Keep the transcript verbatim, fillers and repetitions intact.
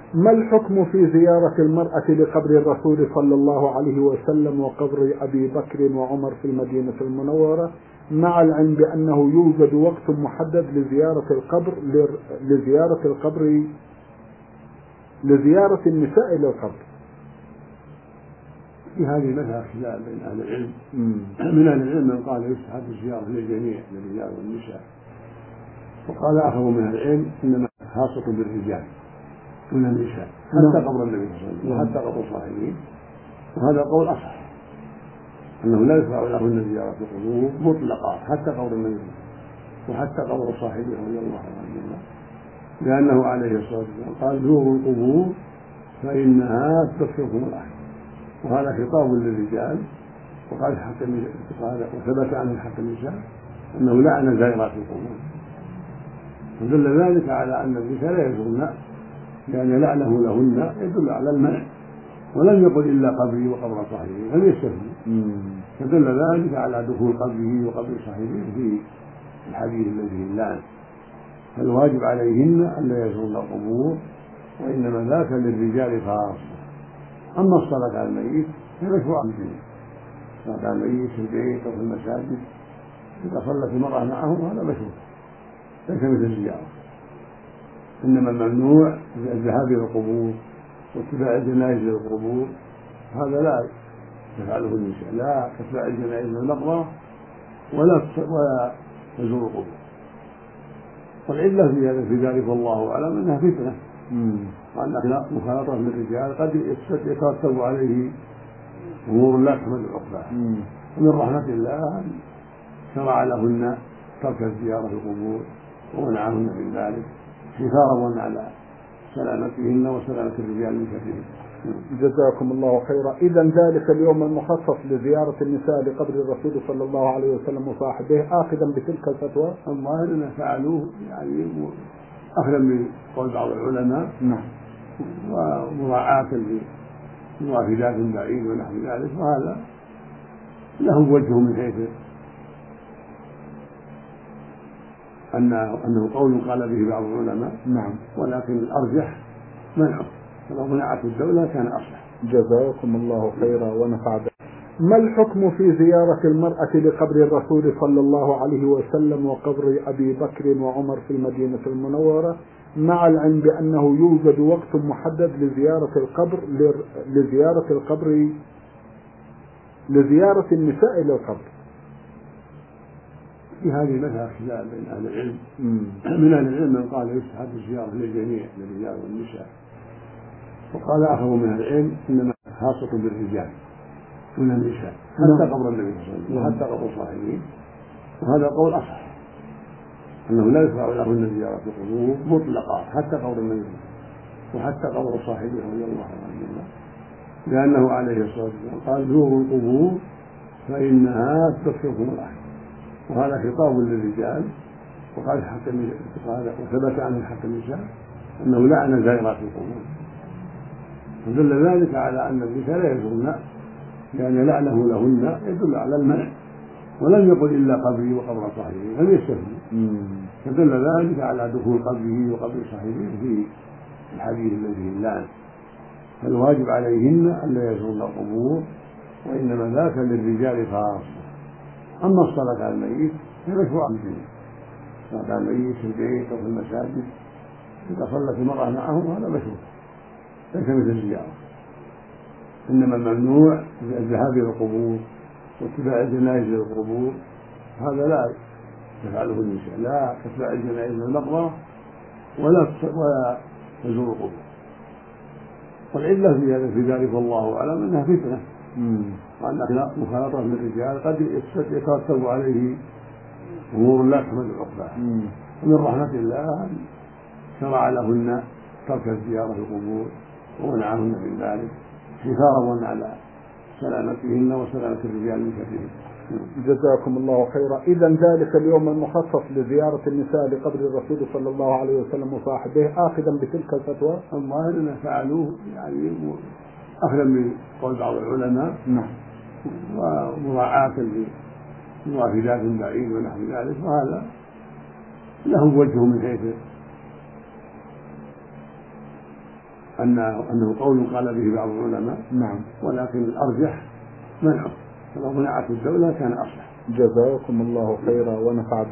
ما الحكم في زيارة المرأة لقبر الرسول صلى الله عليه وسلم وقبر أبي بكر وعمر في المدينة المنورة، مع العلم بأنه يوجد وقت محدد لزيارة القبر لزيارة القبر لزيارة النساء إلى القبر؟ في هذه مسألة خلاف بين أهل العلم. من أهل العلم من قال يستحب الزيارة للجميع للرجال والنساء، وقال آخر من أهل العلم إنما خاصة بالرجال دون النساء حتى قبر النبي صلى الله عليه وسلم وحتى قبر صاحبه، وهذا قول أصح أنه لا يشرع لهن زيارة القبور مطلقا حتى قبر النبي وحتى قبر صاحبه رضي الله عنه، لأنه عليه الصلاة والسلام قال زوروا القبور فإنها تذكركم الآخرة، وهذا خطاب للرجال. وقال حق النساء وثبت عنه حق النساء أنه لعن زائرات القبور، فدل ذلك على أن النساء لا يزورن، لأن لعنه لهن يدل على المنع، ولم يقل إلا قبري وقبر صاحبه، لم يستثني، فدل ذلك على دخول قبره وقبر صاحبه في الحديث الذي فيه اللعن. فالواجب عليهن أن لا يزورن القبور، وإنما ذاك للرجال خاصة. أما الصلاة على الميت فمشروع بالجميع، الصلاة على الميت في البيت أو في المساجد إذا صلت المرأة معه هذا مشروع ليس مثل الزيارة. إنما الممنوع الذهاب إلى القبور واتباع الجنائز إلى القبور، هذا لا تفعله النساء، لا تتبع الجنائز إلى المقبرة ولا ولا تزور القبور. والعلة في ذلك والله أعلم أنها فتنة، وأن مخالطة من الرجال قد يترتب عليه أمور لا تحمد عقباها. ومن رحمة الله شرع لهن ترك الزيارة في القبور ومنعهن من ذلك حفاظا على سلامتهن وسلامة الرجال من شرهم. جزاكم الله خيرا. إذا ذلك اليوم المخصص لزيارة النساء لقبر الرسول صلى الله عليه وسلم وصاحبه آخذا بتلك الفتوى، الظاهر أنه فعلوه يعني أخذا بقول بعض العلماء، نعم، ومراعاة لموافدات بعيد ونحو ذلك، وهذا له وجه من حيث أنه, أنه قول قال به بعض العلماء، نعم، ولكن الأرجح منعه، فلو منعت الدولة كان أصلح. جزاكم الله خيرا ونفع بكم. ما الحكم في زيارة المرأة لقبر الرسول صلى الله عليه وسلم وقبر أبي بكر وعمر في المدينة المنورة، مع العلم بأنه يوجد وقت محدد لزيارة القبر لزيارة القبر لزيارة النساء إلى القبر؟ في هذه مسألة خلاف بين أهل العلم. من أهل العلم من قال يستحب الزيارة للجميع للرجال والنساء، وقال آخر من أهل العلم إنما خاصة بالرجال دون النساء حتى قبر النبي صلى الله عليه وسلم وحتى قبر صاحبه، وهذا قول أصح أنه لا يشرع لهن زيارة القبور مطلقا حتى قبر النبي وحتى قبر صاحبه رضي الله عنه، لأنه عليه الصلاة والسلام قال زوروا القبور فإنها تذكركم الآخرة، وهذا خطاب للرجال. وقال حق النساء وثبت عنه حق النساء أنه لعن زائرات القبور، فدل ذلك على أن النساء لا يزورن، لأن لعنه لهن يدل على المنع، ولم يقل إلا قبري وقبر صاحبه، لم يستثني، فدل ذلك على دخول قبره وقبر صاحبه في الحديث الذي فيه اللعن. فالواجب عليهن أن لا يزورن القبور، وإنما ذاك للرجال خاصة. أما الصلاة على الميت فمشروع بالجميع، الصلاة على الميت في البيت أو في المساجد إذا صلت المرأة معه هذا مشروع ليس مثل الزيارة. إنما الممنوع الذهاب إلى القبور واتباع الجنائز إلى القبور، هذا لا تفعله النساء، لا تتبع الجنائز إلى المقبرة ولا تزور القبور. والعلة في ذلك والله أعلم أنها فتنة، وأن مخالطة من الرجال قد يترتب عليه أمور لا تحمد عقباها. ومن رحمة الله شرع لهن ترك الزيارة في القبور ومنعهن من ذلك حفاظا على سلامتهن وسلامة الرجال من شرهم. جزاكم الله خيرا. إذا ذلك اليوم المخصص لزيارة النساء لقبر الرسول صلى الله عليه وسلم وصاحبه آخذا بتلك الفتوى، الظاهر أنه فعلوه يعني أخذا بقول بعض العلماء، نعم، ومراعاة لموافدات بعيد ونحو ذلك، وهذا له وجه من حيث أن أنه قول قال به بعض العلماء. نعم. ولكن الأرجح منعه، فلو منعته الدولة كان أصلح. جزاكم الله خيرا ونفع